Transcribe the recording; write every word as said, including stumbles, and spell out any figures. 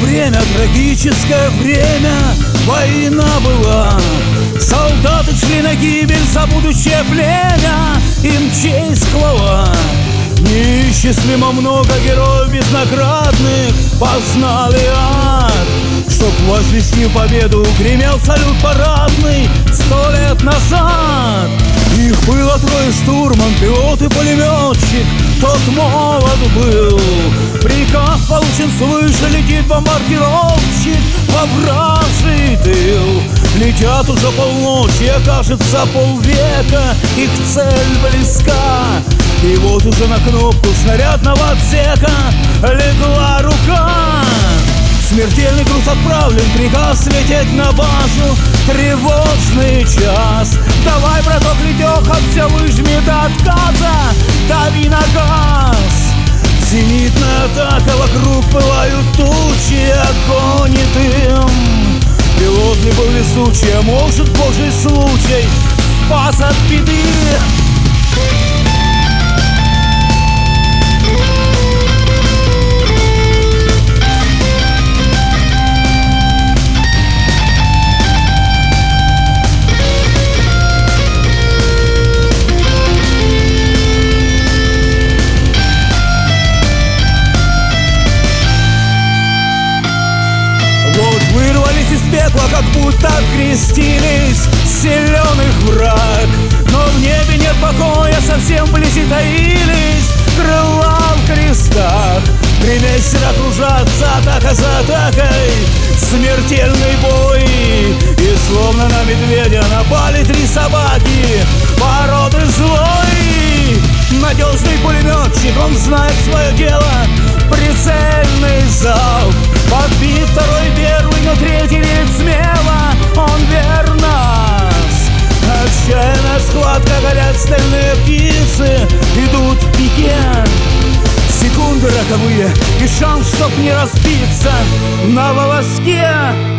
время, трагическое время, война была. Солдаты шли на гибель за будущее племя, им честь хвала. Неисчислимо много героев безнаградных познали ад. Чтоб возвести победу, гремел салют парадный сто лет назад. Их было трое: штурман, пилот и пулеметчик. Тот молод был. Приказ получен свыше, летит бомбардировщик во вражий тыл. Летят уже полночи, окажется полвека, их цель близка. И вот уже на кнопку снарядного отсека легла рука. Смертельный груз отправлен, приказ лететь на базу. Тревожный час. Давай, браток, Летеха, все выжми до отказа. Дави на газ. Зенитная атака, вокруг пылают тучи, огонь и дым. Пилот ли был везучий, а может, божий случай спас от беды. Вырвались из пекла, как будто открестились. Силен их враг, но в небе нет покоя, совсем вблизи таились крыла в крестах. Примесь окружаться, атака за атакой, смертельный бой. И словно на медведя напали три собаки породы злой. Надежный пулеметчик, он знает свое дело. Прицельный залп, подбит второй, первый, но третий верит смело. Он верн нас. Отчаянная схватка, горят стальные птицы, идут в пике. Секунды роковые и шанс, чтоб не разбиться на волоске.